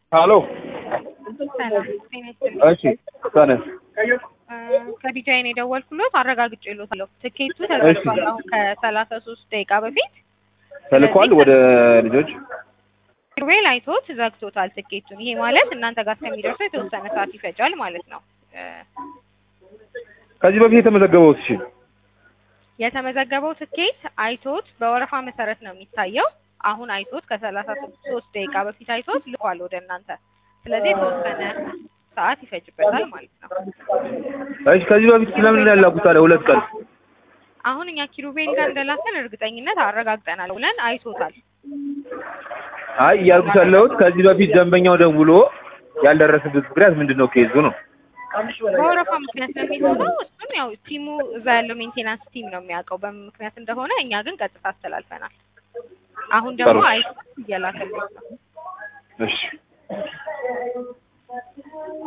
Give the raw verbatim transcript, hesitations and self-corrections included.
ሄሎ ሰላም እሺ ታነስ ከቢጃይ ነው የደወልኩሎት አረጋግጬልዎታለሁ። ትኬቱ ተዘግቷል አሁን ከሰላሳ ሶስት ደቂቃ በፊት ተልኳል ወደ ልጆች ሩቤል አይቶት ዘግቶታል ትኬቱን። ይሄ ማለት እናንተ ጋር እስከሚደርሰው የተወሰነ ሰዓት ይፈጃል ማለት ነው። ከዚህ በፊት የተመዘገበው እሺ የተመዘገበው ትኬት አይቶት በወረፋ መሰረት ነው የሚታየው። አሁን አይቶት ከሰላሳ ሶስት ደቂቃ በፊት አይቶት ልኳል ወደ እናንተ። ስለዚህ የተወሰነ ሰዓት ይፈጅበታል ማለት ነው። እሺ ከዚህ በፊት ስለምን ያላኩት አለ ሁለት ቀን አሁን እኛ ኪሩቤል ጋር እንደላከን እርግጠኝነት አረጋግጠናል ብለን አይቶታል። አይ ያልኩት ያለሁት ከዚህ በፊት ደንበኛው ደውሎ ያልደረሰበት ምክንያት ምንድነው ኬዙ ነው? በወረፋ ምክንያት ነው የሚሆነው። እሱም ያው ቲሙ እዛ ያለው ሜንቴናንስ ቲም ነው የሚያውቀው በምን ምክንያት እንደሆነ። እኛ ግን ቀጥታ አስተላልፈናል። አሁን ደግሞ አይቶት እየላከልን ነው። እሺ